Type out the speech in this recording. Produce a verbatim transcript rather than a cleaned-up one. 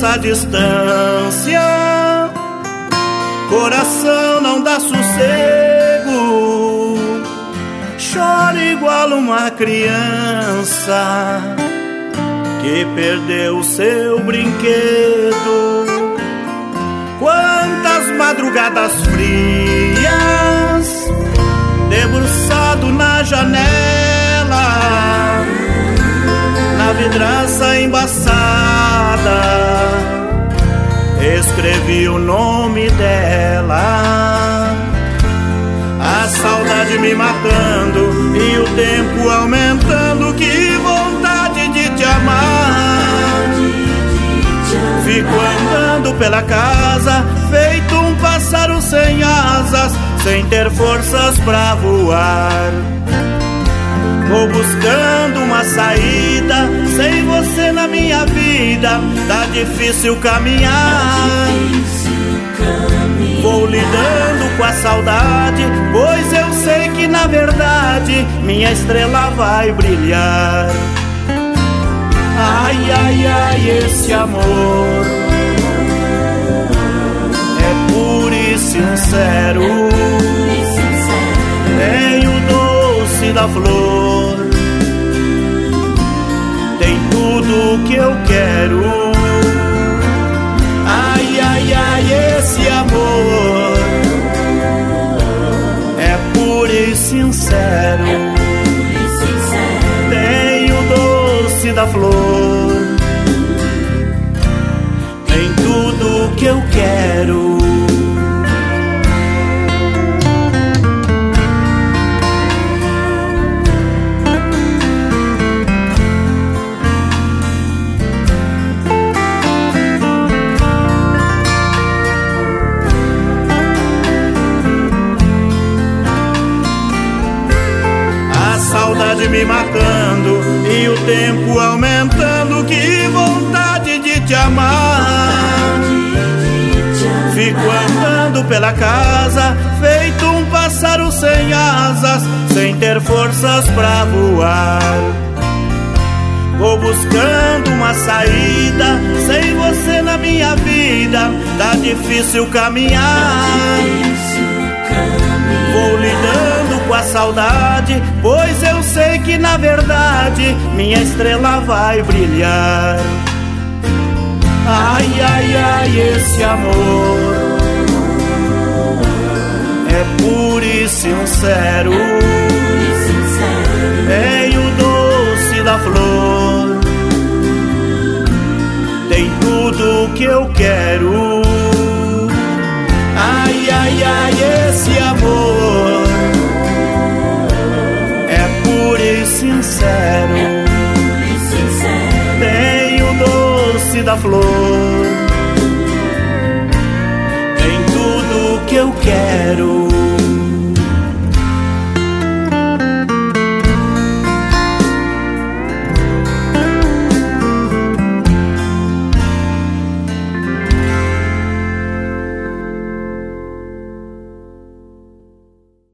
essa distância, coração não dá sossego, chora igual uma criança que perdeu seu brinquedo. Quantas madrugadas frias, debruçado na janela, na vidraça embaçada, escrevi o nome dela. A saudade me matando e o tempo aumentando, que vontade de te amar. Fico andando pela casa, feito um pássaro sem asas, sem ter forças pra voar. Vou buscando uma saída, sem você na minha vida tá difícil caminhar. Vou lidando com a saudade, pois eu sei que na verdade minha estrela vai brilhar. Ai, ai, ai, esse amor é puro e sincero, tem o doce da flor, tem tudo que eu quero. Ai, ai, ai, esse amor é puro e sincero, tem o doce da flor, tem tudo que eu quero. Saudade me matando e o tempo aumentando, que vontade de te amar. Fico andando pela casa, feito um pássaro sem asas, sem ter forças pra voar. Vou buscando uma saída, sem você na minha vida tá difícil caminhar. Vou lidando com a saudade, pois eu sei que na verdade minha estrela vai brilhar. Ai, ai, ai, esse amor é puro e sincero, tem o doce da flor, tem tudo que eu quero. Ai, ai, ai, esse amor é puro e sincero, tem o doce da flor,